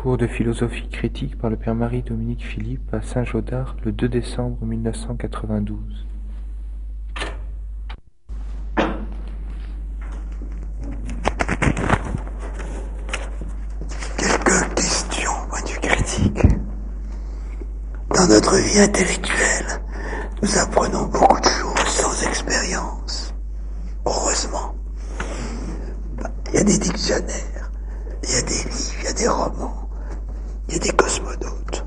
Cours de philosophie critique par le père Marie-Dominique Philippe à Saint-Gaudard le 2 décembre 1992. Quelques questions au point de vue critique. Dans notre vie intellectuelle, nous apprenons beaucoup de choses sans expérience. Heureusement. Il y a des dictionnaires, il y a des livres, il y a des romans, il y a des cosmonautes.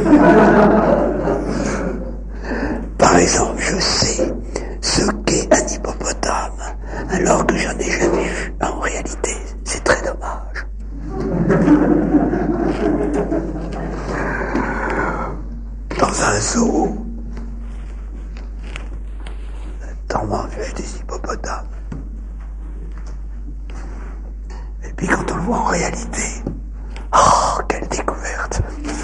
Par exemple, je sais ce qu'est un hippopotame, alors que j'en ai jamais vu. En réalité, c'est très dommage. Dans un zoo, on m'a vu des hippopotames. Et puis quand on le voit en réalité, oh, quelle découverte!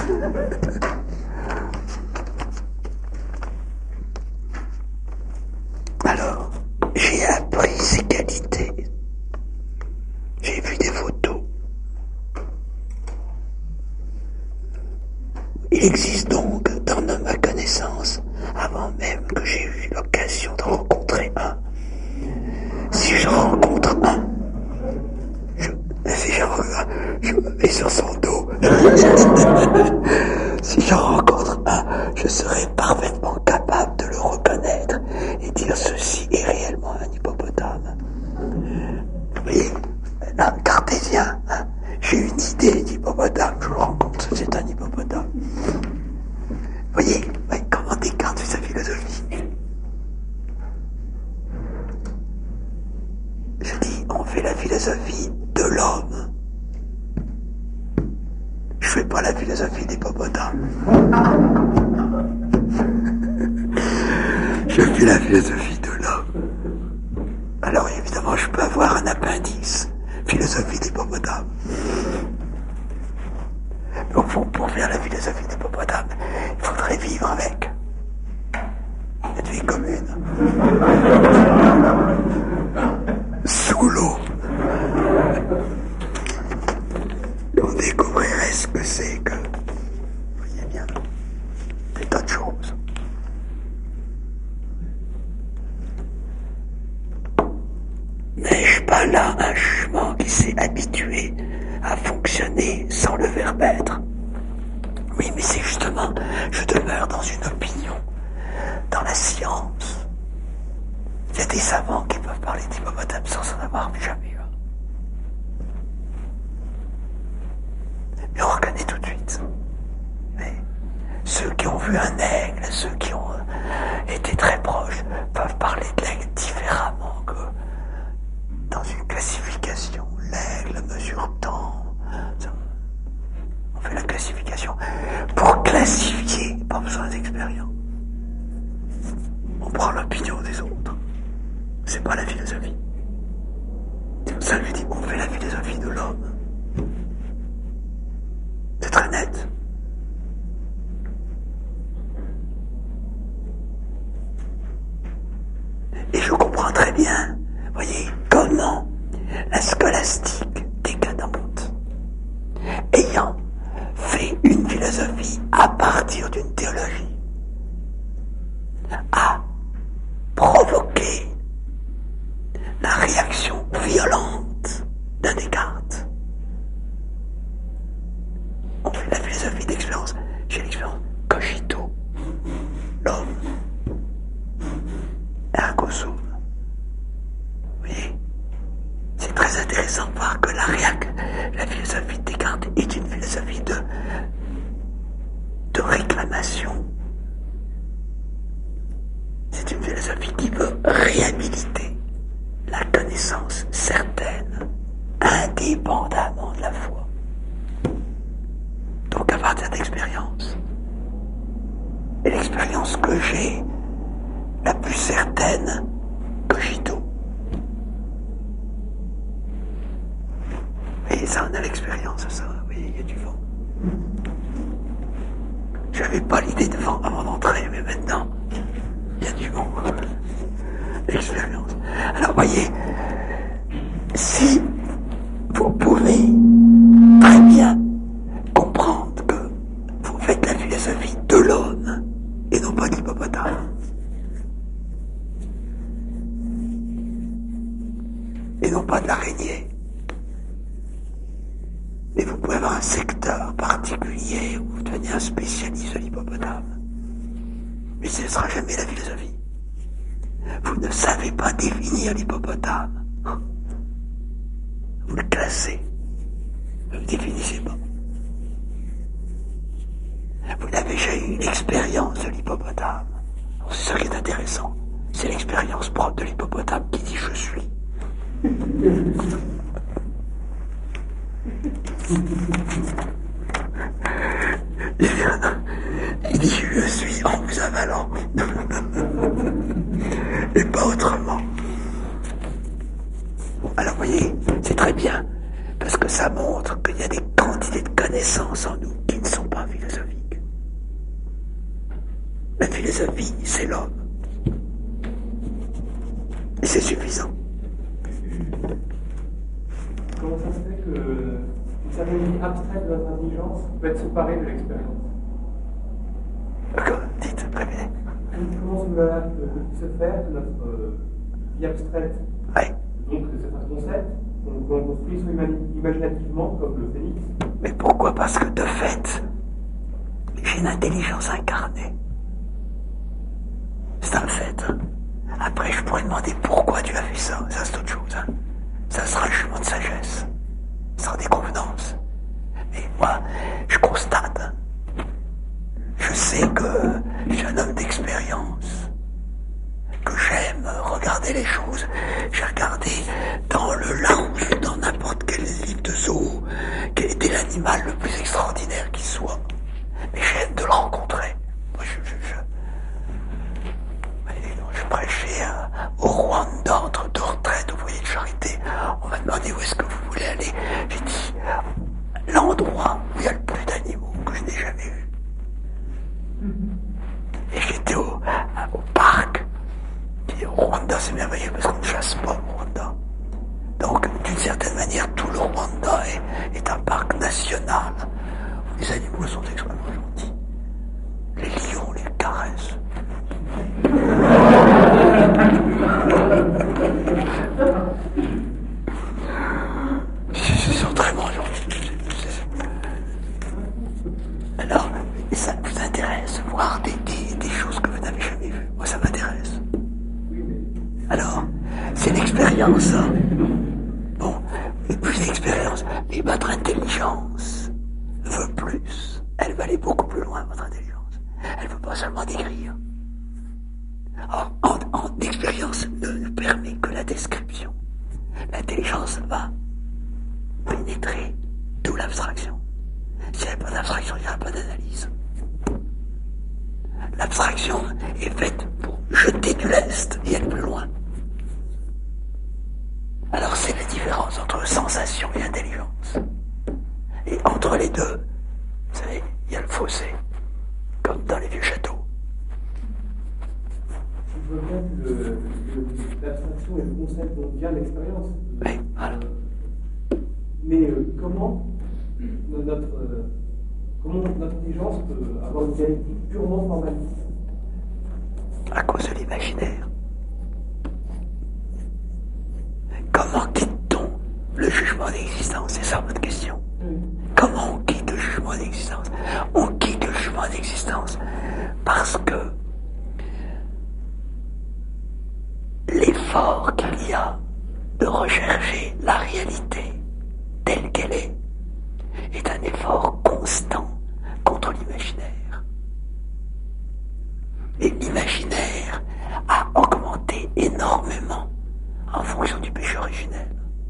Alors, j'ai appris ses qualités. J'ai vu des photos. Il existe donc, dans ma connaissance, avant même que j'ai eu l'occasion de rencontrer un, si je rencontre un, je me mets sur son dos. Si je rencontre un, je serai parfaitement capable de le reconnaître et dire ceci est réellement un hippopotame. Vous voyez, là, cartésien, hein, j'ai une idée d'hippopotame, je le rencontre, c'est un hippopotame. Vous voyez, comment Descartes fait sa philosophie. Je dis, on fait la philosophie de l'homme. Je fais pas la philosophie des hippopotames. Je fais la philosophie de l'homme. Alors évidemment, je peux avoir un appendice, philosophie des hippopotames. Mais au fond, pour faire la philosophie des hippopotames, il faudrait vivre avec. Une vie commune. Sous l'eau. On découvrirait ce que c'est que, vous voyez bien, des tas de choses. N'ai-je pas là un jugement qui s'est habitué à fonctionner sans le verbe être? Oui, mais c'est justement, je demeure dans une opinion, dans la science. Il y a des savants qui peuvent parler d'hippopotame sans en avoir jamais eu. Mais on reconnaît tout de suite. Mais ceux qui ont vu un aigle, ceux qui ont été très proches, peuvent parler de l'aigle différemment que dans une classification. L'aigle mesure tant. On fait la classification. Pour classifier, pas besoin d'expérience. On prend l'opinion des autres. C'est pas la philosophie. Ça lui dit, on fait la philosophie de l'homme. C'est très net. Et je comprends très bien, voyez, comment la scolastique décadente, ayant fait une philosophie à partir d'une théologie, a provoqué la réaction violente d'un Descartes. On fait la philosophie d'expérience. J'ai l'expérience cogito, l'homme, ergo sum. Vous voyez, c'est très intéressant de voir que la philosophie de Descartes est une philosophie de réclamation. C'est une philosophie qui veut réhabiliter la connaissance certaine, indépendamment de la foi. Donc à partir d'expérience. Et l'expérience que j'ai, la plus certaine, cogito. Et ça, on a l'expérience, ça. Oui, il y a du vent. J'avais pas l'idée de vent avant d'entrer, mais maintenant, il y a du vent. L'expérience. Alors, voyez, si vous pouvez très bien comprendre non pas d'hippopotame. Et non pas de l'araignée. Mais vous pouvez avoir un secteur particulier où vous devenez un spécialiste de l'hippopotame. Mais ce ne sera jamais la philosophie. Vous ne savez pas définir l'hippopotame. Vous le classez. Vous ne le définissez pas. Vous n'avez jamais eu l'expérience de l'hippopotame. C'est ça qui est intéressant. C'est l'expérience propre de l'hippopotame qui dit je suis. Il dit je suis en vous avalant. Et pas autrement. Bon, alors vous voyez, c'est très bien, parce que ça montre qu'il y a des quantités de connaissances en nous qui ne sont pas philosophiques. La philosophie, c'est l'homme. Et c'est suffisant. Comment ça se fait qu'une certaine vie abstraite de notre intelligence peut être séparée de l'expérience? D'accord, dites, répétez. Comment cela peut se faire que notre vie abstraite, donc certains concepts, qu'on construit imaginativement, comme le phénix? Mais pourquoi? Parce que de fait, j'ai une intelligence incarnée. C'est un fait. Après, je pourrais demander pourquoi tu as fait ça. Ça, c'est autre chose. Ça sera un jugement de sagesse. Ça sera des convenances. Mais moi, je constate. Je sais que je suis un homme d'expérience. Que j'aime regarder les choses. J'ai regardé dans le Larousse, dans n'importe quel livre de zoo, quel était l'animal le plus extraordinaire qui soit. Mais j'aime de le rencontrer. Moi, je prêchais au Rwanda, entre deux retraites, au foyer de charité. On m'a demandé où est-ce que vous voulez aller. J'ai dit l'endroit où il y a le plus d'animaux que je n'ai jamais vu. Et j'étais au parc. Et au Rwanda, c'est merveilleux parce qu'on ne chasse pas au Rwanda. Donc, d'une certaine manière, tout le Rwanda est un parc national où les animaux sont extrêmement gentils. Les lions les caressent. Ils sont très gentils. Alors, ça vous intéresse, voir des choses que vous n'avez jamais vues. Moi, ça m'intéresse. Alors, c'est l'expérience. Bon, plus d'expérience. Et votre intelligence veut plus. Elle va aller beaucoup plus loin, votre intelligence. Elle ne veut pas seulement décrire. Or, en expérience ne permet que la description. L'intelligence va pénétrer d'où l'abstraction. S'il n'y a pas d'abstraction, il n'y aura pas d'analyse. L'abstraction est faite pour jeter du lest et aller plus loin. Alors c'est la différence entre sensation et intelligence. Et entre les deux, vous savez, il y a le fossé, comme dans les vieux châteaux. Je vois bien que l'abstraction et le concept dont vient l'expérience. Oui, voilà. Mais comment notre intelligence peut avoir une dialectique purement formaliste? À cause de l'imaginaire. Comment quitte-t-on le jugement d'existence? C'est ça votre question. Oui. Comment on quitte le jugement d'existence? On quitte le jugement d'existence parce que l'effort qu'il y a de rechercher la réalité telle qu'elle est un effort constant contre l'imaginaire. Et l'imaginaire a augmenté énormément en fonction du péché originel,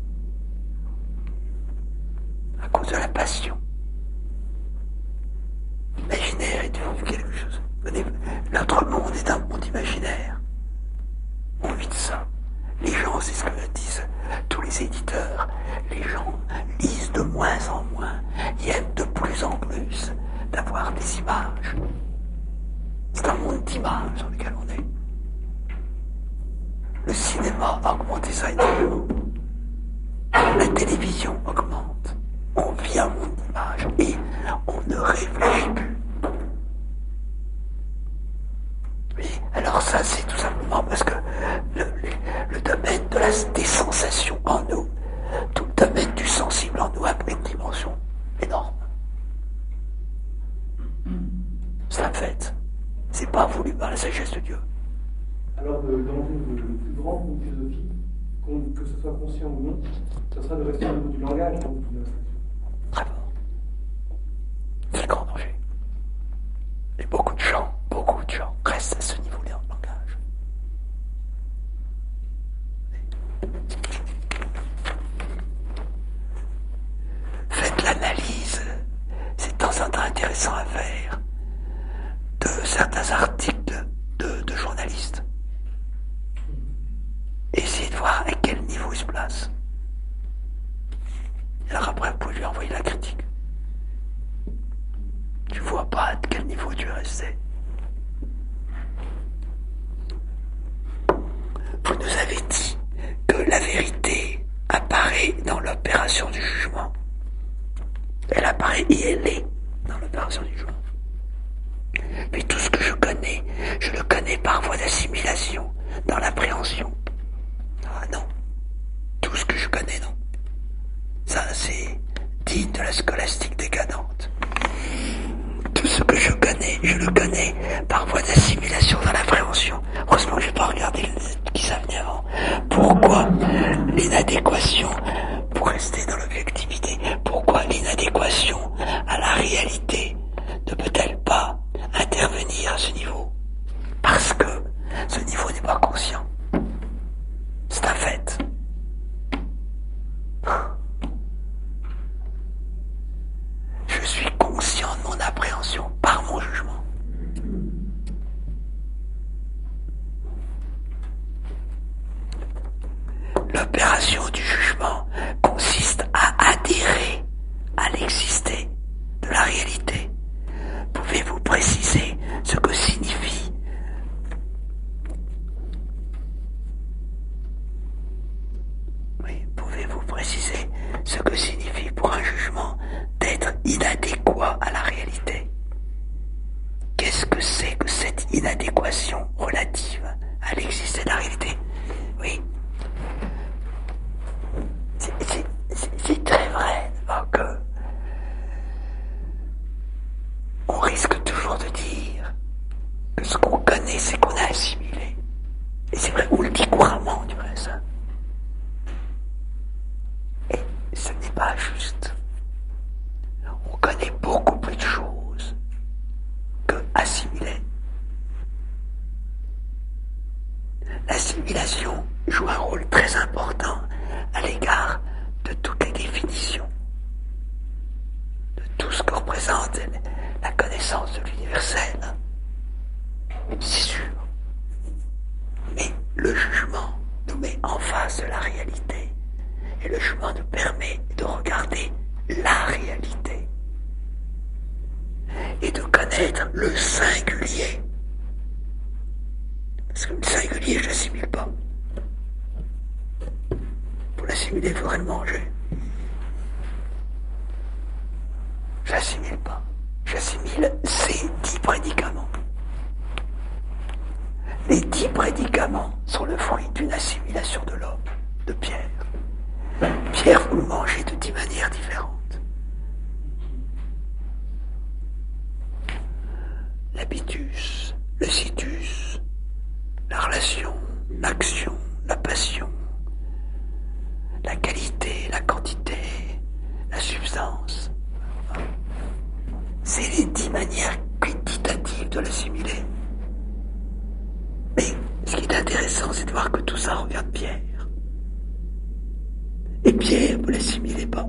à cause de la passion. L'imaginaire est devenu quelque chose. Notre monde est un monde imaginaire. On vit de ça. Les gens, c'est ce que disent tous les éditeurs, les gens lisent de moins en moins, ils aiment de plus en plus d'avoir des images. C'est un monde d'images dans lequel on est. Le cinéma a augmenté ça énormément. La télévision augmente. On vit un monde d'images et on ne réfléchit plus. Alors ça, c'est tout simplement parce que le domaine des sensations en nous, tout le domaine du sensible en nous a pris une dimension énorme. C'est un fait. C'est pas voulu par la sagesse de Dieu. Alors le danger le plus grand pour une philosophie, que ce soit conscient ou non, ce sera de rester au niveau du langage, donc de l'abstraction. Très bon. C'est le grand danger. Et beaucoup de gens restent à ce niveau-là en langage. Faites l'analyse, c'est de temps en temps intéressant à faire, de certains articles de journalistes. Essayez de voir à quel niveau il se place. Alors après, vous pouvez lui envoyer la critique. Tu vois pas à quel niveau tu es resté. Vous nous avez dit que la vérité apparaît dans l'opération du jugement. Elle apparaît et elle est dans l'opération du jugement. Mais tout ce que je le connais par voie d'assimilation, dans l'appréhension. Ah non. Tout ce que je connais, non. Ça, c'est digne de la scolastique décadente. Tout ce que je le connais par voie d'assimilation dans l'appréhension. Heureusement que je n'ai pas regardé ce qui s'amenait avant. Pourquoi l'inadéquation, pour rester dans l'objectivité, pourquoi l'inadéquation à la réalité ne peut-elle pas intervenir à ce niveau? Parce que ce niveau n'est pas conscient. C'est un fait. Je suis conscient de mon appréhension par mon jugement. L'opération du jugement consiste à adhérer à l'existé de la réalité. Pouvez-vous préciser ce que signifie pouvez-vous préciser ce que signifie pour un jugement d'être inadéquat à la réalité? Qu'est-ce que c'est que cette inadéquation relative à l'existence de la réalité? Oui. C'est très vrai que on risque toujours de dire que ce qu'on connaît, c'est qu'on a assimilé. Et c'est vrai, on le dit couramment, du vrai, ça. Et ce n'est pas juste. On connaît beaucoup plus de choses que assimiler. L'assimilation joue un rôle très important à l'égard de toutes les définitions, de tout ce que représente la connaissance de l'universel. C'est sûr. Mais le jugement nous met en face de la réalité. Et le jugement nous permet de regarder la réalité. Et de connaître le singulier. Parce que le singulier, je ne l'assimile pas. Pour l'assimiler, il faudrait le manger. Je l'assimile pas. J'assimile ces 10 prédicaments. Les 10 prédicaments sont le fruit d'une assimilation de l'homme, de Pierre. Pierre, vous le mangez de 10 manières différentes. L'habitus, le situs, la relation, l'action, la passion, la qualité, la quantité, la substance. C'est les 10 manières quantitatives de l'assimiler. Mais ce qui est intéressant, c'est de voir que tout ça regarde Pierre. Et Pierre, vous ne l'assimilez pas.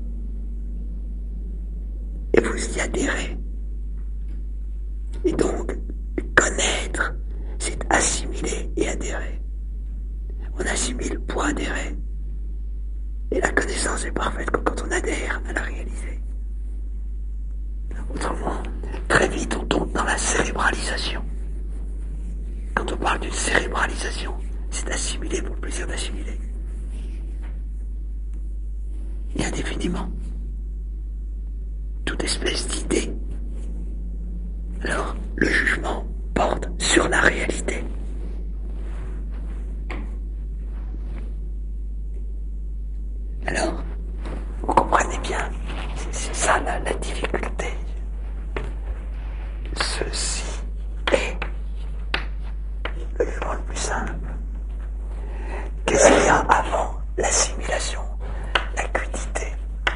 Et vous y adhérez. Et donc, connaître, c'est assimiler et adhérer. On assimile pour adhérer. Et la connaissance est parfaite que quand on adhère à la réalité. Autrement, très vite, on tombe dans la cérébralisation. Quand on parle d'une cérébralisation, c'est assimiler pour le plaisir d'assimiler. Et indéfiniment. Toute espèce d'idée. Alors, le jugement porte sur la réalité. simple. Qu'est-ce qu'il y a avant l'assimilation? La quiddité.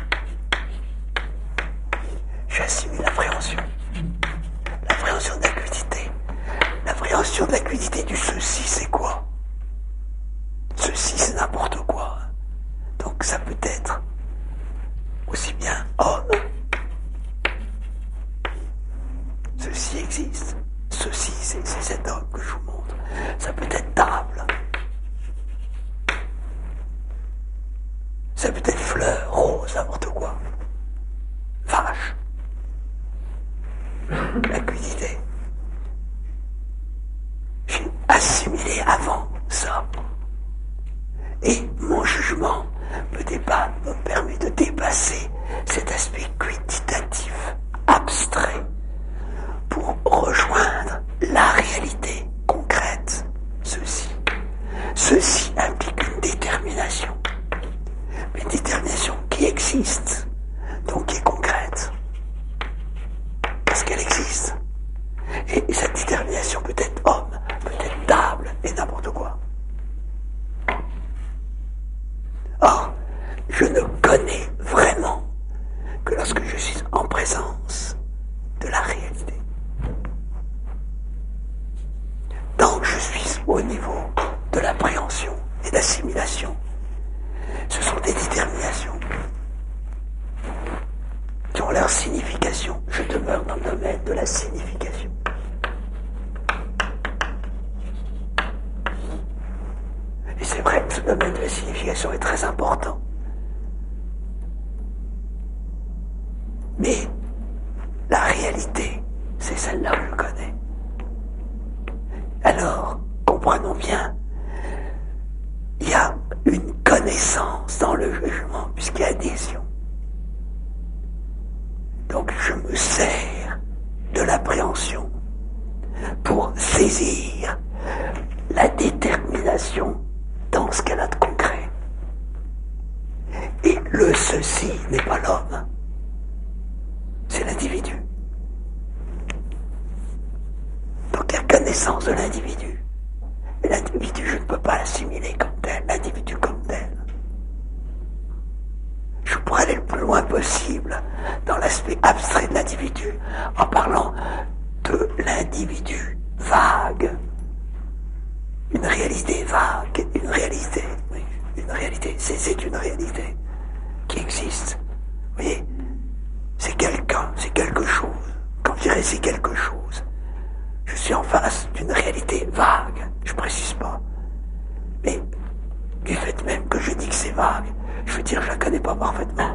J'assimile l'appréhension. L'appréhension de la quiddité. L'appréhension de la quiddité du ceci, c'est quoi? Ceci, c'est n'importe quoi. Donc ça peut être aussi bien homme. Ceci existe. Ceci, c'est cet homme que je vous montre. Ça peut être table. Ça peut être fleur, rose, n'importe quoi. Vache. La quiddité. J'ai assimilé avant ça. Et mon jugement me permet de dépasser cet aspect quantitatif, abstrait, pour rejoindre la réalité concrète. Ceci implique une détermination. Mais une détermination qui existe, donc qui est concrète. Parce qu'elle existe. Et cette détermination peut être homme, peut être table, et n'importe quoi. Or, je ne connais vraiment que lorsque je suis en présence de la réalité. Tant que je suis au niveau de l'appréhension et d'assimilation, ce sont des déterminations qui ont leur signification. Je demeure dans le domaine de la signification. Et c'est vrai que ce domaine de la signification est très important. Mais la réalité, c'est celle-là que je connais. Alors, comprenons bien, il y a une connaissance dans le jugement, puisqu'il y a adhésion. Donc je me sers de l'appréhension pour saisir la détermination dans ce qu'elle a de concret. Et le ceci n'est pas l'homme, c'est l'individu. Donc il y a connaissance de l'individu. Et l'individu, je ne peux pas l'assimiler comme tel, l'individu comme tel. Je pourrais aller le plus loin possible dans l'aspect abstrait de l'individu en parlant de l'individu vague. Une réalité vague, une réalité, oui, une réalité, c'est une réalité qui existe. Vous voyez, c'est quelqu'un, c'est quelque chose. Quand je dirais c'est quelque chose, je suis en face d'une réalité vague, je précise pas. Mais du fait même que je dis que c'est vague, je veux dire je la connais pas parfaitement.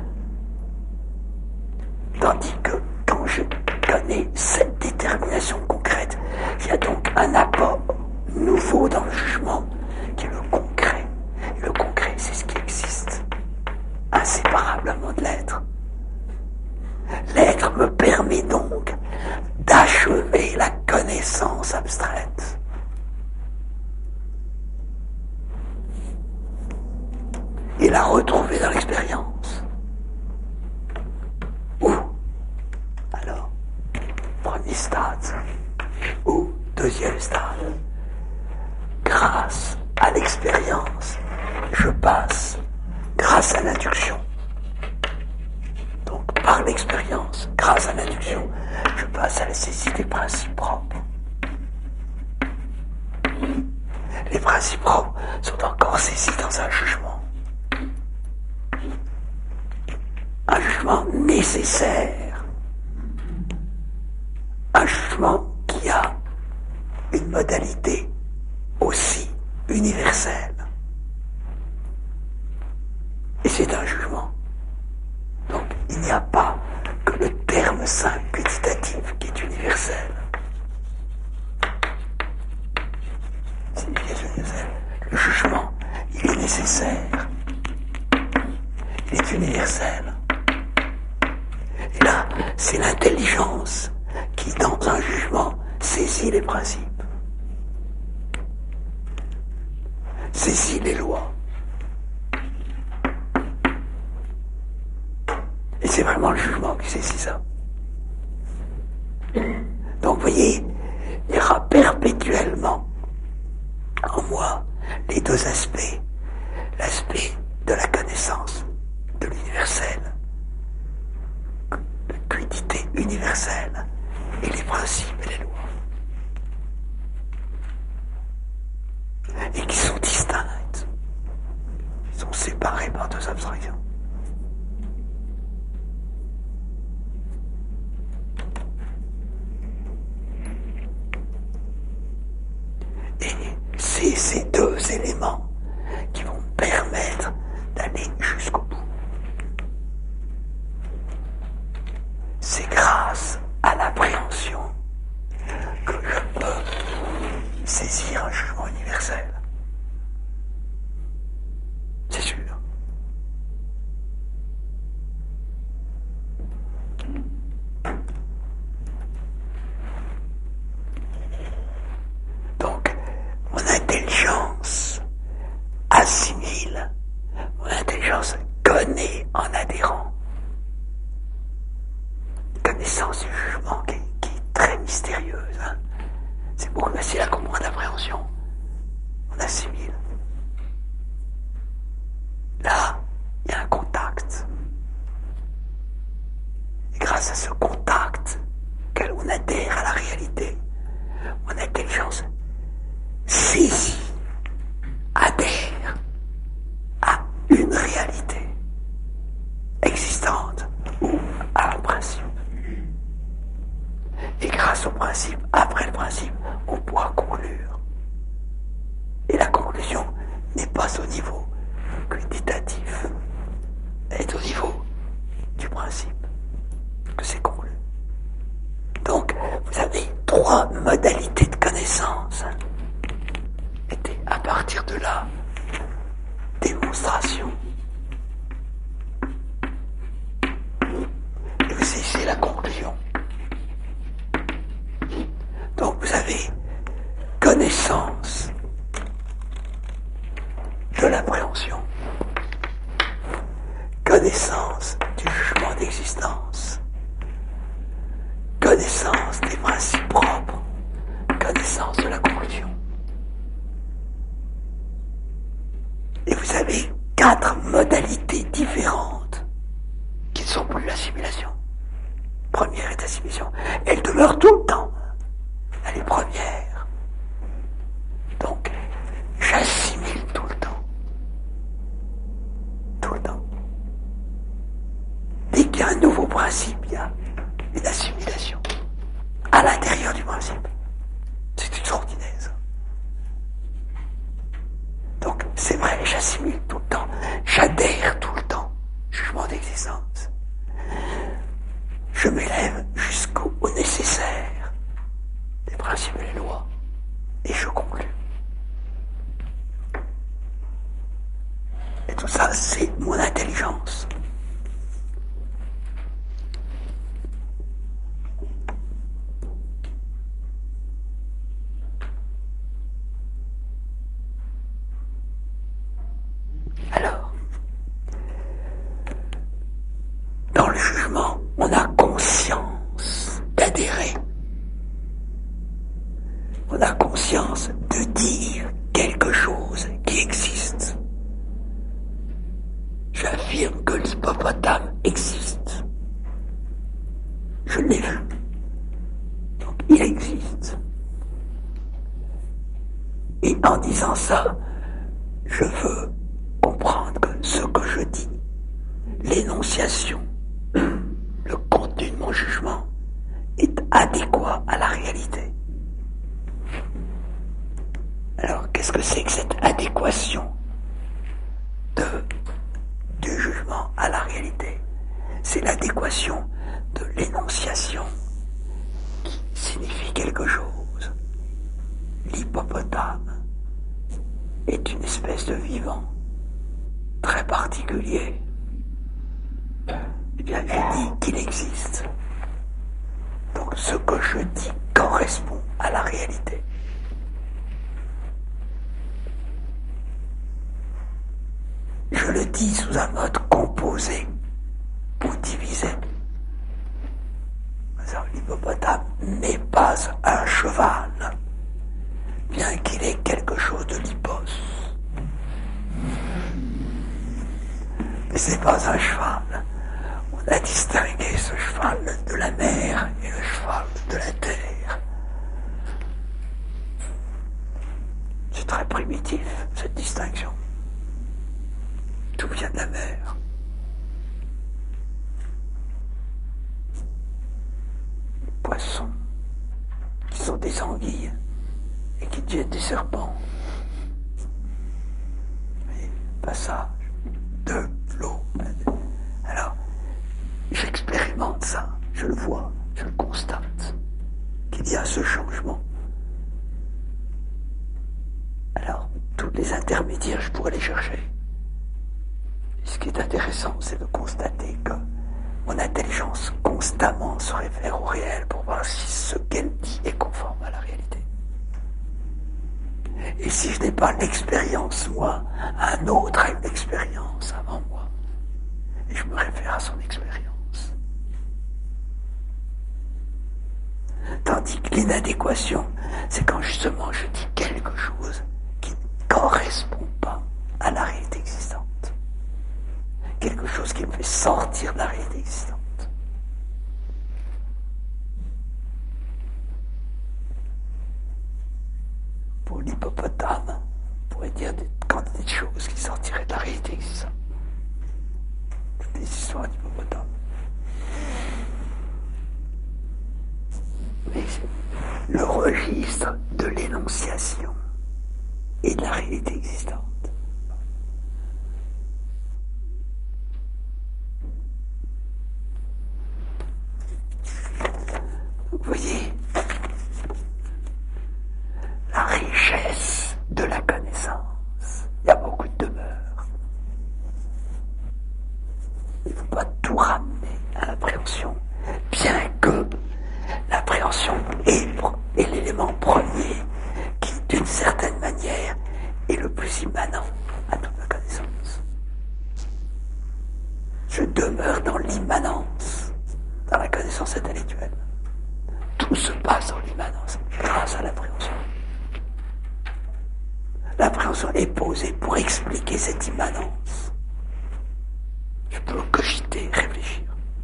Tandis que quand je connais cette détermination concrète, il y a donc un apport nouveau dans le jugement qui est le concret. Et le concret, c'est ce qui existe, inséparablement de l'être. L'être me permet donc d'achever la connaissance abstraite. Et la retrouver dans l'expérience. Ou, alors, premier stade, ou deuxième stade, grâce à l'expérience, je passe, grâce à l'induction. Donc, par l'expérience, grâce à l'induction, je passe à la saisie des principes propres. Les principes propres sont encore saisis dans un jugement. Un jugement nécessaire. Un jugement qui a une modalité aussi universelle. Et c'est un jugement. Donc il n'y a pas que le terme saint quantitatif qui est universel. Signification universelle. Le jugement, il est nécessaire. Il est universel. Et là, c'est l'intelligence qui, dans un jugement, saisit les principes, saisit les lois. Et c'est vraiment le jugement qui saisit ça. Donc, vous voyez, il y aura perpétuellement en moi les deux aspects. L'aspect de la connaissance de l'universel, de quiddité universelle, et les principes et les lois. Et qui sont distinctes. Ils sont séparés par deux abstractions. Et c'est ces deux éléments qui vont me permettre d'aller jusqu'au bout. C'est grâce à l'appréhension que je peux saisir un jugement universel. C'est sûr. Donc, mon intelligence assimile, mon intelligence connaît en adhérant. Connaissance du jugement qui est très mystérieuse. Hein. C'est beaucoup plus facile à comprendre l'appréhension. On assimile. Là, il y a un contact. Et grâce à ce contact, on adhère à la réalité, mon intelligence saisit, adhère à une réalité existante ou à un principe. Et grâce au principe, après le principe, on pourra conclure. Et la conclusion n'est pas au niveau quantitatif, elle est au niveau du principe que c'est conclu. Donc, vous avez trois modalités de connaissance. Et à partir de là, démonstration. Et vous saisissez la conclusion. Donc vous avez connaissance de l'appréhension, connaissance du jugement d'existence, connaissance des principes propres, connaissance de la conclusion. Et vous avez 4 modalités différentes qui ne sont plus l'assimilation. Première est l'assimilation. Elle demeure tout le temps. Elle est première. Donc, j'assimile tout le temps. Tout le temps. Dès qu'il y a un nouveau principe, il y a une assimilation. À l'intérieur du principe. C'est extraordinaire, ça. Donc, c'est vrai, j'assimile tout le temps. J'adhère tout le temps. Jugement d'existence. Je m'élève jusqu'au nécessaire des principes et des lois. Et je conclus. Et tout ça, c'est mon intelligence. Alors, dans le jugement, on a conscience d'adhérer. On a conscience de dire quelque chose qui existe. J'affirme que l'hippopotame existe. Je l'ai vu. Donc il existe. Et en disant ça, je veux comprendre que ce que je dis, l'énonciation, le contenu de mon jugement, est adéquat à la réalité. Alors, qu'est-ce que c'est que cette adéquation du jugement à la réalité? C'est l'adéquation de l'énonciation qui signifie quelque chose. L'hippopotame est une espèce de vivant très particulier. Eh bien, je dis qu'il existe. Donc, ce que je dis correspond à la réalité. Je le dis sous un mode composé ou divisé. L'hippopotame n'est pas un cheval, bien qu'il ait quelque chose de c'est pas un cheval. On a distingué ce cheval de la mer et le cheval de la terre. C'est très primitif, cette distinction. Tout vient de la mer. Les poissons, qui sont des anguilles, et qui deviennent des serpents. Et passage de l'eau. Alors, j'expérimente ça, je le vois, je le constate, qu'il y a ce changement. Alors, tous les intermédiaires, je pourrais les chercher. Et ce qui est intéressant, c'est de constater que mon intelligence constamment se réfère au réel pour voir si ce qu'elle dit est conforme à la réalité. Et si je n'ai pas l'expérience, moi, un autre a une expérience avant moi. Et je me réfère à son expérience. Tandis que l'inadéquation, c'est quand justement je dis quelque chose qui ne correspond pas à la réalité existante. Quelque chose qui me fait sortir de la réalité existante. Pour l'hippopotame, on pourrait dire des quantités de choses qui sortiraient de la réalité existante. Toutes les histoires d'hippopotame. Mais le registre de l'énonciation et de la réalité existante. Vous voyez, la richesse de la connaissance. Il y a beaucoup de demeures. Il ne faut pas tout ramener à l'appréhension, bien que l'appréhension est l'élément premier qui, d'une certaine manière, est le plus immanent à toute la connaissance. Je demeure dans l'immanence, dans la connaissance intellectuelle. Tout se passe dans l'immanence, grâce à l'appréhension. L'appréhension est posée pour expliquer cette immanence. Je peux cogiter, réfléchir.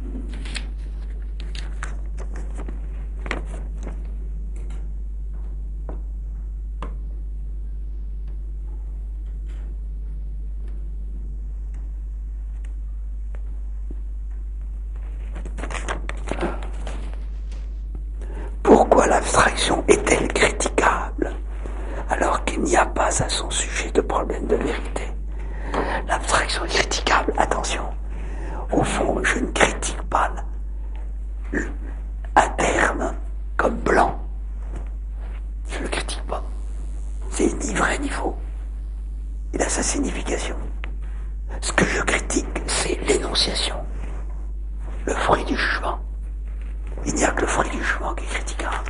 Pourquoi l'abstraction est-elle critiquable alors qu'il n'y a pas à son sujet de problème de vérité? L'abstraction est critiquable, attention. Au fond, je ne critique pas un terme comme blanc. Je ne le critique pas. C'est ni vrai ni faux. Il a sa signification. Ce que je critique, c'est l'énonciation. Le fruit du jugement. Il n'y a que le fruit du jugement qui est critiquable.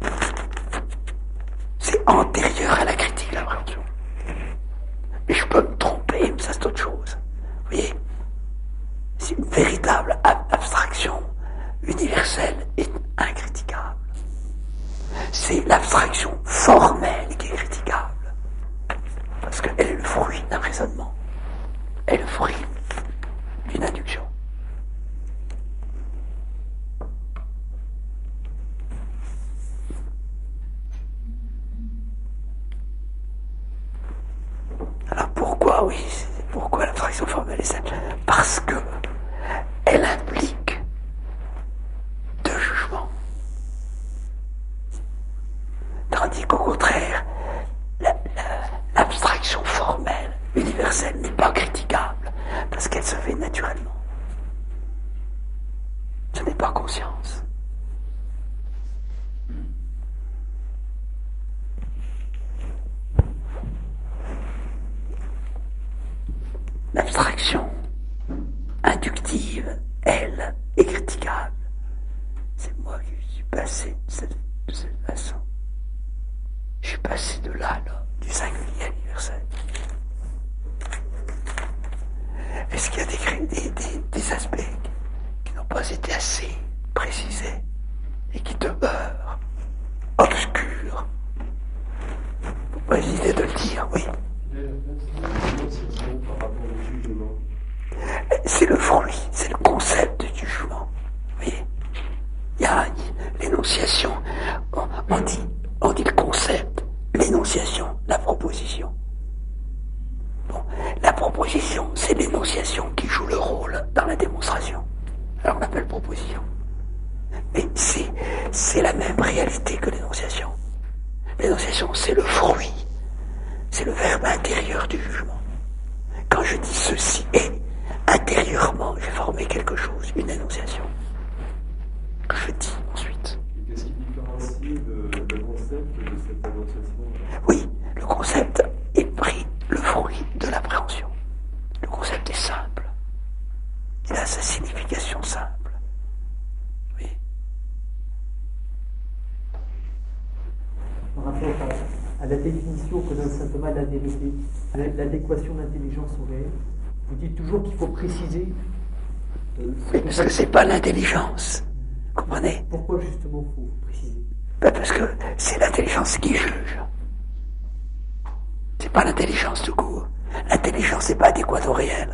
C'est antérieur à la critique, l'appréhension. Mais je peux me tromper, mais ça c'est autre chose. Vous voyez, c'est une véritable abstraction universelle et incritiquable. C'est l'abstraction formelle qui est critiquable. Parce qu'elle est le fruit d'un raisonnement. Elle est le fruit d'une induction. Alors pourquoi, oui, pourquoi l'abstraction formelle est simple? Parce que elle implique deux jugements. Tandis qu'au contraire, l'abstraction formelle, universelle, n'est pas critiquable, parce qu'elle se fait naturellement. Ce n'est pas conscience. L'abstraction inductive, elle, est critiquable. C'est moi qui suis passé de cette façon. Je suis passé de là, du singulier à l'universel. Est-ce qu'il y a des aspects qui n'ont pas été assez précisés et qui demeurent obscurs? Faut pas hésiter de le dire, oui. c'est le fruit, c'est le concept du jugement. Vous voyez, il y a l'énonciation, on dit le concept, l'énonciation, la proposition. Bon, la proposition, c'est l'énonciation qui joue le rôle dans la démonstration. Alors on l'appelle proposition. Mais c'est la même réalité que l'énonciation. L'énonciation, c'est le fruit, c'est le verbe intérieur du jugement. Quand je dis ceci est, intérieurement, j'ai formé quelque chose, une énonciation, que je dis ensuite. Et qu'est-ce qui différencie le concept de cette énonciation? Oui, le concept est pris le fruit de l'appréhension. Le concept est simple. Il a sa signification simple. Oui. Par rapport à la définition que donne saint Thomas de la vérité, l'adéquation d'intelligence au réel, vous dites toujours qu'il faut préciser. Oui, parce que c'est pas l'intelligence. Vous comprenez? Pourquoi justement il faut préciser? Parce que c'est l'intelligence qui juge. C'est pas l'intelligence tout court. L'intelligence n'est pas adéquate au réel.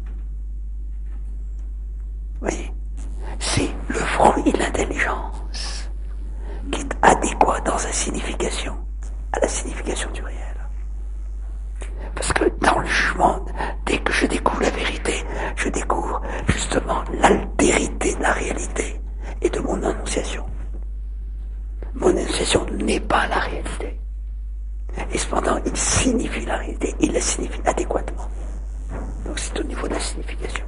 Vous voyez? C'est le fruit de l'intelligence qui est adéquat dans sa signification à la signification du réel. Parce que dans le jugement, dès que je découvre la vérité, je découvre justement l'altérité de la réalité et de mon annonciation. Mon annonciation n'est pas la réalité. Et cependant, il signifie la réalité, il la signifie adéquatement. Donc c'est au niveau de la signification.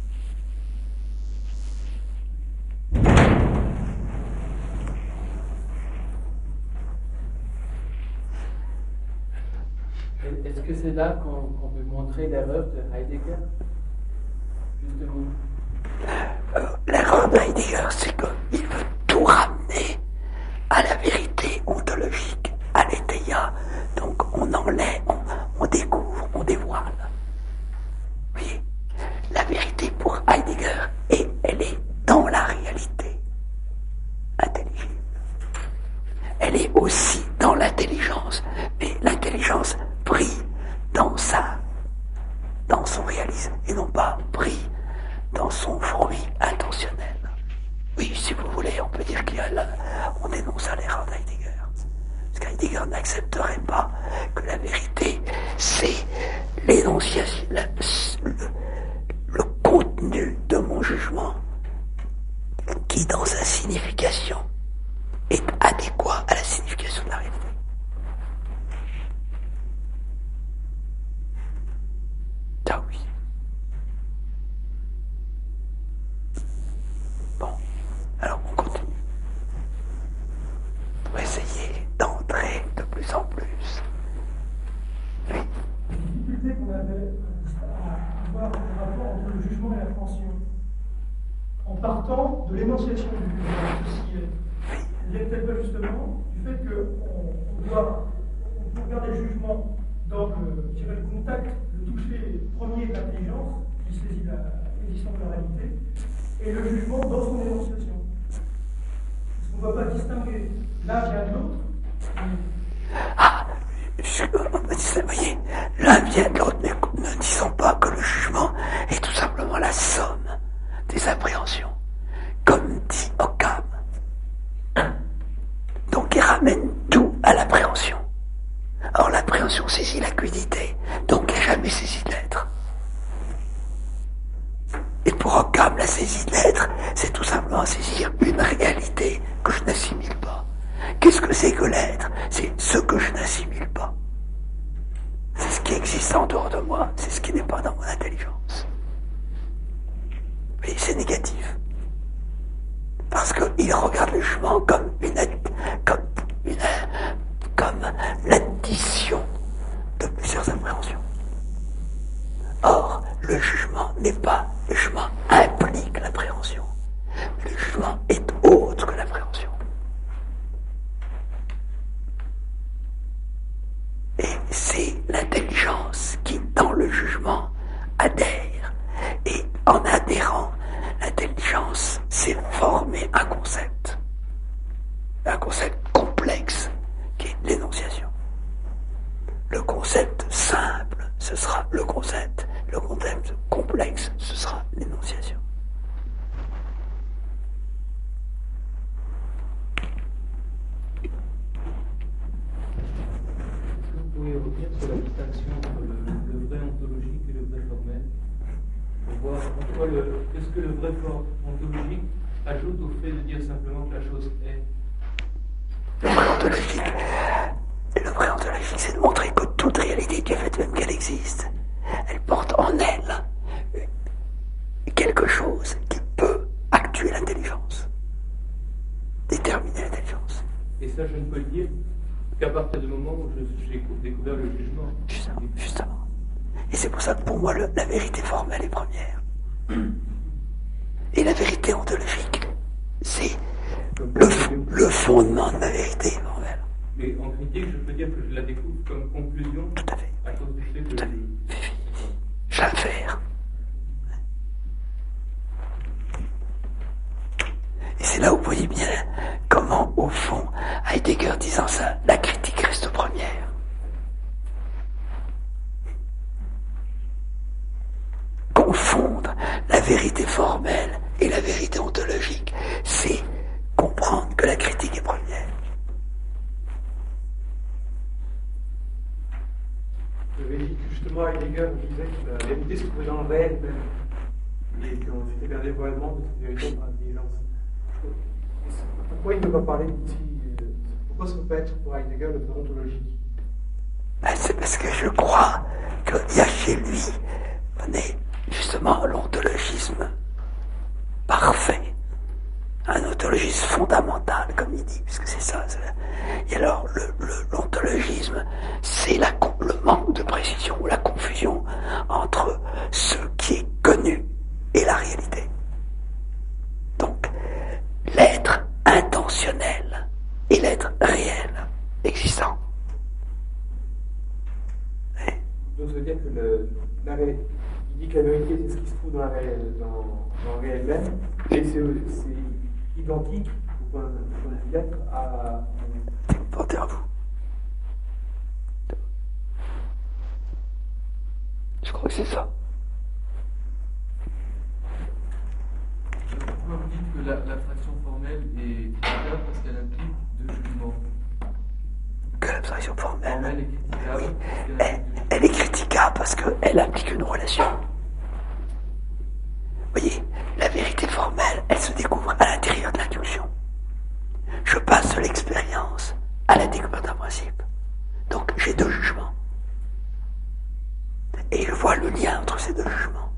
Est-ce que c'est là qu'on peut montrer l'erreur de Heidegger? Justement. L'erreur de Heidegger, c'est qu'il veut tout ramener à la vérité ontologique, à l'éthéia. Donc on enlève, on découvre, on dévoile. Oui, la vérité pour Heidegger, elle est dans la réalité intelligible. Elle est aussi dans l'intelligence, mais l'intelligence pris dans son réalisme et non pas pris dans son fruit intentionnel. Oui, si vous voulez, on peut dire qu'on dénonce à l'erreur d'Heidegger. Parce qu'Heidegger n'accepterait pas que la vérité, c'est l'énonciation, le contenu de mon jugement qui, dans sa signification, est adéquat à la signification de la réalité. Ah oui. Bon, alors on continue. Pour essayer d'entrer de plus en plus. Oui. La difficulté qu'on avait à avoir un rapport entre le jugement et l'appréhension, en partant de l'énonciation du jugement, ceci est, n'est-elle pas justement du fait qu'on peut regarder le jugement dans le contact, le toucher premier de l'intelligence, qui saisit l'existence de la réalité, et le jugement dans son énonciation. Est-ce qu'on ne va pas distinguer l'un vient de l'autre? Vous voyez, l'un vient de l'autre, ne disons pas que le jugement est tout simplement la somme des appréhensions, comme dit Occam. Donc il ramène tout à l'appréhension. Or l'appréhension saisit l'acuité, donc il n'a jamais saisi de l'être. Et pour Occam, la saisie de l'être, c'est tout simplement saisir une réalité que je n'assimile pas. Qu'est-ce que c'est que l'être? C'est ce que je n'assimile pas. C'est ce qui existe en dehors de moi, c'est ce qui n'est pas dans mon intelligence. Mais c'est négatif. Parce qu'il regarde le jugement comme l'addition de plusieurs appréhensions. Or, le jugement n'est pas, le jugement implique l'appréhension. Le jugement est autre que l'appréhension. Et c'est l'intelligence qui, dans le jugement, adhère. Et en adhérant, l'intelligence s'est formé un concept complexe, qui est l'énonciation. Le concept simple, ce sera le concept Le contexte complexe, ce sera l'énonciation. Est-ce que vous pouvez revenir sur la distinction entre le vrai ontologique et le vrai formel, pour voir qu'est-ce que le vrai ontologique ajoute au fait de dire simplement que la chose est. Le vrai ontologique, c'est de montrer que toute réalité, du fait même qu'elle existe, elle porte en elle quelque chose qui peut actuer l'intelligence, déterminer l'intelligence. Et ça, je ne peux le dire qu'à partir du moment où j'ai découvert le jugement. Justement. Et c'est pour ça que pour moi, la vérité formelle est première. Et la vérité ontologique, c'est le fondement de ma vérité formelle. Mais en critique, je peux dire que je la découvre comme conclusion. Tout à fait. À cause du fait que je vais le faire. Et c'est là où vous voyez bien comment, au fond, Heidegger disant ça, la critique reste première. Confondre la vérité formelle et la vérité ontologique, c'est comprendre que la critique est première. J'avais dit que justement Heidegger disait que la vérité se trouvait dans le réel même, et qu'ensuite il y avait un dévoilement de cette vérité par l'intelligence. Pourquoi il ne peut pas parler d'outils? Pourquoi ça ne peut pas être pour Heidegger le vrai ontologique? C'est parce que je crois qu'il y a chez lui, justement, l'ontologisme parfait, un ontologisme fondamental, comme il dit, puisque c'est ça. Et alors, l'ontologisme, c'est le manque de précision ou la confusion entre ce qui est connu et la réalité. Donc, l'être intentionnel et l'être réel, existant. Donc ça veut dire que il dit que la vérité c'est ce qui se trouve dans le réel même, et c'est identique au point de vue à... Portez à vous. Je crois que c'est ça. Pourquoi vous dites que l'abstraction formelle est critiquable parce qu'elle implique deux jugements? Que l'abstraction formelle est critiquable. Oui. Elle est critiquable parce qu'elle implique une relation. Vous voyez, la vérité formelle, elle se découvre à l'intérieur de l'induction. Je passe de l'expérience à la découverte d'un principe. Donc j'ai deux jugements. Et je vois le lien entre ces deux jugements.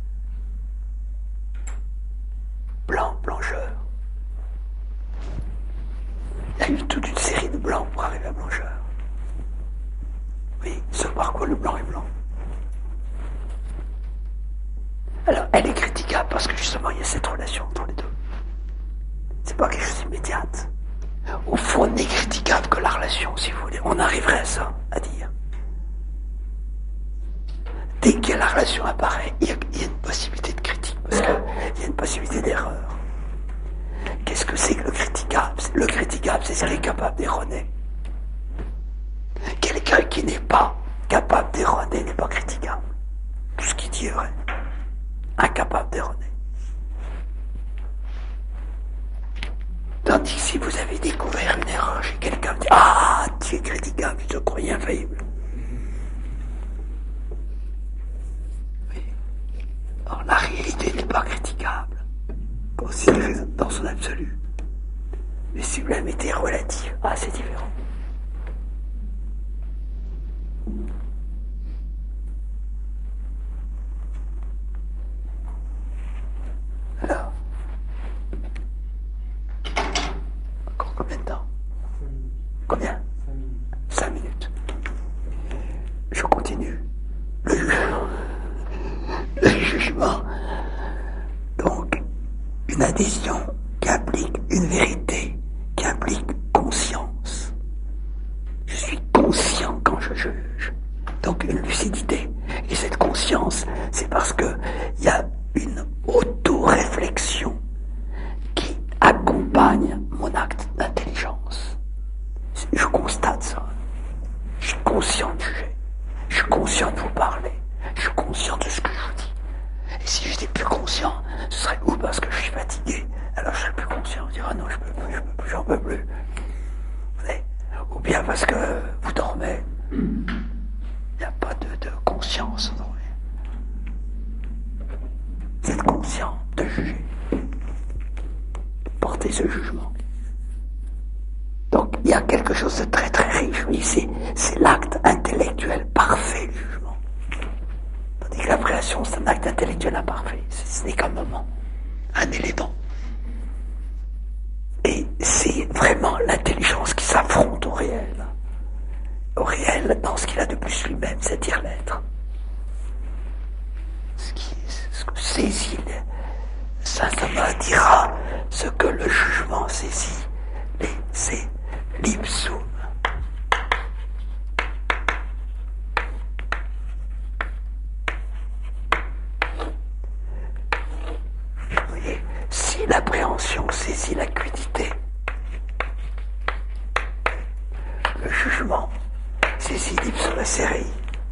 Blanc, blancheur. Il y a eu toute une série de blancs pour arriver à blancheur. Oui, ce par quoi le blanc est blanc. Alors, elle est critiquable parce que justement, il y a cette relation entre les deux. C'est pas quelque chose d'immédiat. Au fond, on n'est critiquable que la relation, si vous voulez. On arriverait à ça, à dire. Dès que la relation apparaît, il y a une possibilité de critique, parce qu'il y a une possibilité d'erreur. Qu'est-ce que c'est que le critiquable? Le critiquable, c'est ce qui est capable d'erroner. Quelqu'un qui n'est pas capable d'erroner n'est pas critiquable. Tout ce qu'il dit est vrai. Incapable d'erroner. Tandis que si vous avez découvert une erreur chez quelqu'un, vous dites, ah, tu es critiquable, tu te croyais infaillible. Oui. Alors la réalité n'est pas critiquable, considérée dans son absolu. Mais si vous la mettez relative, ah, c'est différent. Alors, encore combien de temps? Combien? 5 minutes. Je continue. Le jugement. Donc, une adhésion qui implique une vérité, qui implique conscience. Je suis conscient quand je juge. Donc, une lucidité. Et cette conscience, c'est parce que il y a une auto-réflexion qui accompagne mon acte d'intelligence. Je constate ça. Je suis conscient de juger. Je suis conscient de vous parler. Je suis conscient de ce que j'étais plus conscient, ce serait ou parce que je suis fatigué, alors je serais plus conscient, je dirais non, je peux plus, j'en peux plus. Ou bien parce que vous dormez, il n'y a pas de conscience. Vous êtes conscient de juger, porter ce jugement. Donc il y a quelque chose de très très riche, oui, c'est l'acte intellectuel parfait du jugement. Tandis que la création, c'est un acte intellectuel imparfait, ce n'est qu'un moment, un élément. Et c'est vraiment l'intelligence qui s'affronte au réel dans ce qu'il a de plus lui-même, c'est-à-dire l'être. Ce que saisit Saint Thomas dira, ce que le jugement saisit, c'est l'ipsum. Vous voyez, si l'appréhension saisit l'acuité, le jugement saisit l'ipsum série.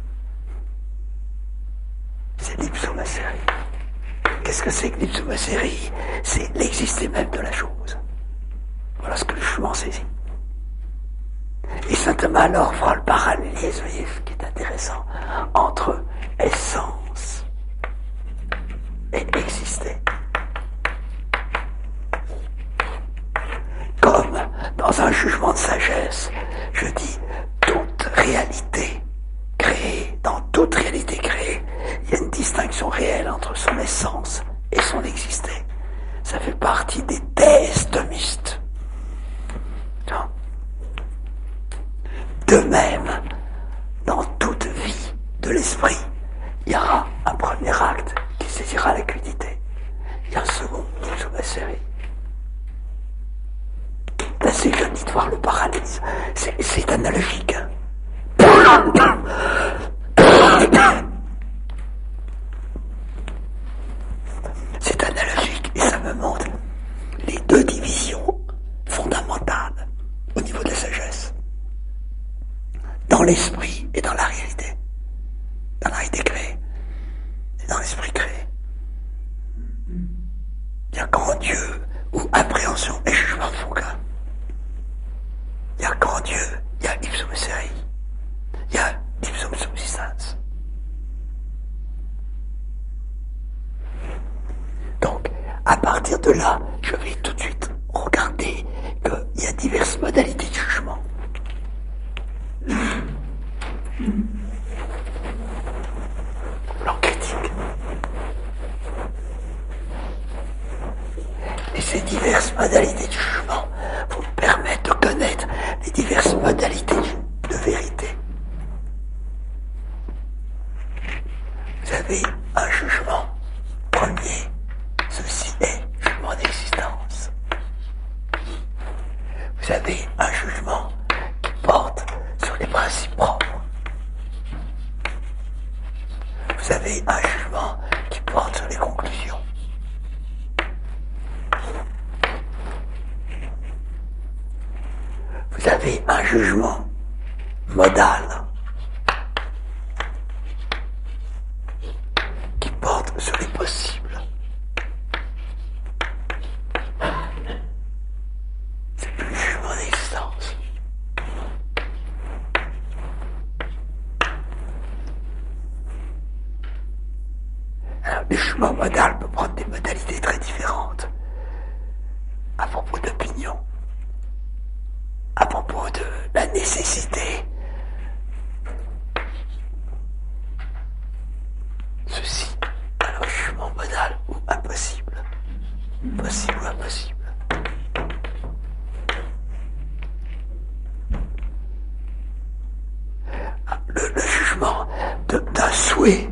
C'est l'ipsum série. Qu'est-ce que c'est que l'ipsum série? C'est l'exister même de la chose. Voilà ce que le jugement saisit. Et saint Thomas alors fera le parallélisme, vous voyez, ce qui est intéressant, entre essence et exister. Comme dans un jugement de sagesse, je dis toute réalité créée, dans toute réalité créée, il y a une distinction réelle entre son essence et son exister. Ça fait partie des thèses thomistes. De même, dans toute vie de l'esprit, il y aura un premier acte qui saisira l'acuité. Il y a un second qui sous la série. Là, c'est joli de voir le parallélisme. C'est analogique. C'est analogique et ça me montre les deux divisions fondamentales au niveau de la sagesse. Dans l'esprit et dans la réalité. Dans la réalité créée et dans l'esprit créé. Il y a qu'en Dieu où appréhension et jugement font qu'un. Il y a qu'en Dieu, il y a ipsum série. Il y a ipsum subsistens. Donc, à partir de là, je vais tout de suite regarder qu'il y a diverses modalités de jugement. Plan critique. Et ces diverses modalités de jugement vous me permettent de connaître les diverses modalités de vérité. Vous avez un jugement premier, ceci est jugement d'existence. Vous avez un jugement qui porte sur les principes propres. Vous avez un jugement qui porte sur les conclusions. Vous avez un jugement modal qui porte sur les possibles. C'est plus le jugement d'existence. Alors, le jugement modal peut prendre des modalités très différentes à propos d'opinion, à propos de la nécessité. Ceci, alors jugement modal ou impossible, possible ou impossible. Le jugement d'un souhait,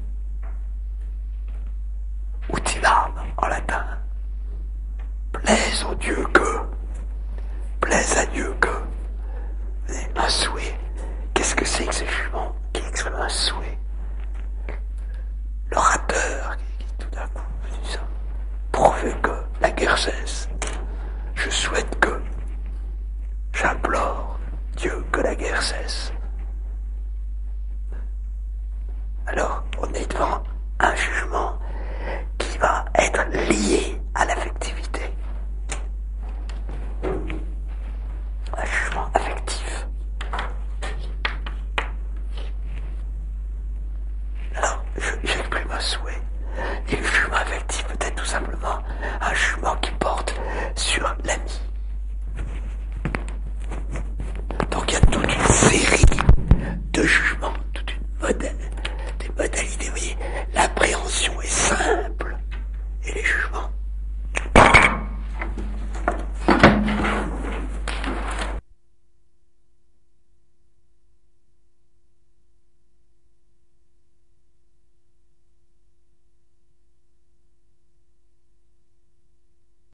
utilam en latin, plaise au Dieu que, plaise à Dieu que. Un souhait. Qu'est-ce que c'est que ce jugement qui exprime un souhait? L'orateur qui tout d'un coup dit ça. Pourvu que la guerre cesse. Je souhaite que. J'implore Dieu que la guerre cesse. Alors, on est devant un jugement souhait.